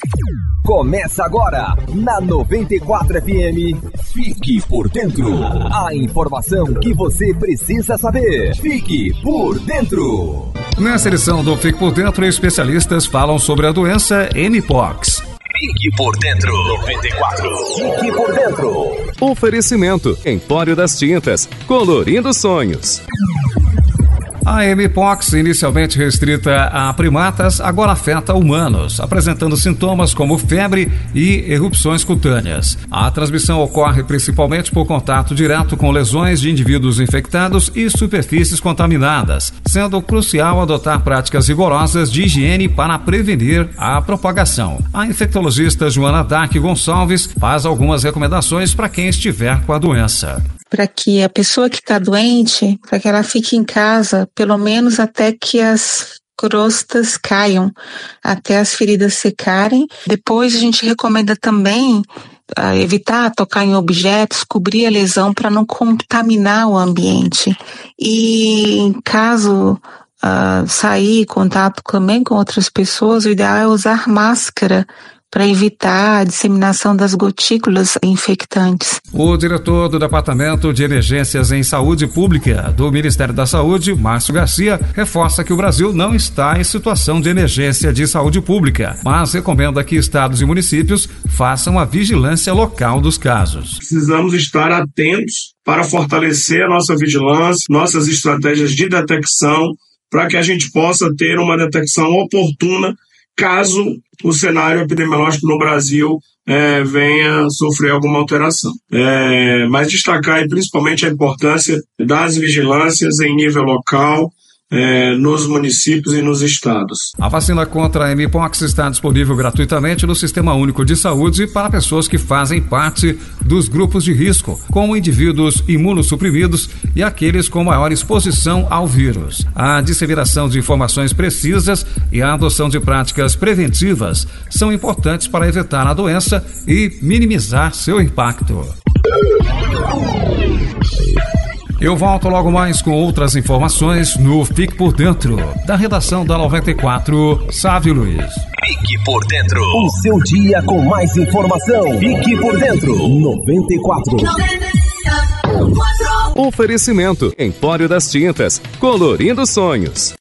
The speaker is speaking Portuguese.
Começa agora, na 94 FM, Fique por Dentro. A informação que você precisa saber. Fique por Dentro. Nessa edição do Fique por Dentro, especialistas falam sobre a doença Mpox. Fique por Dentro. 94. Fique por Dentro. Oferecimento: Empório das Tintas, colorindo sonhos. A Mpox, inicialmente restrita a primatas, agora afeta humanos, apresentando sintomas como febre e erupções cutâneas. A transmissão ocorre principalmente por contato direto com lesões de indivíduos infectados e superfícies contaminadas, sendo crucial adotar práticas rigorosas de higiene para prevenir a propagação. A infectologista Joana Dark Gonçalves faz algumas recomendações para quem estiver com a doença. Para que a pessoa que está doente, para que ela fique em casa, pelo menos até que as crostas caiam, até as feridas secarem. Depois a gente recomenda também evitar tocar em objetos, cobrir a lesão para não contaminar o ambiente. E em caso sair em contato também com outras pessoas, o ideal é usar máscara para evitar a disseminação das gotículas infectantes. O diretor do Departamento de Emergências em Saúde Pública do Ministério da Saúde, Márcio Garcia, reforça que o Brasil não está em situação de emergência de saúde pública, mas recomenda que estados e municípios façam a vigilância local dos casos. Precisamos estar atentos para fortalecer a nossa vigilância, nossas estratégias de detecção, para que a gente possa ter uma detecção oportuna caso o cenário epidemiológico no Brasil venha sofrer alguma alteração. Mas destacar principalmente a importância das vigilâncias em nível local, nos municípios e nos estados. A vacina contra a Mpox está disponível gratuitamente no Sistema Único de Saúde para pessoas que fazem parte dos grupos de risco, como indivíduos imunossuprimidos e aqueles com maior exposição ao vírus. A disseminação de informações precisas e a adoção de práticas preventivas são importantes para evitar a doença e minimizar seu impacto. Eu volto logo mais com outras informações no Fique por Dentro, da redação da 94, Sávio Luiz. Fique por Dentro. O seu dia com mais informação. Fique por Dentro. 94. Oferecimento: Empório das Tintas, colorindo sonhos.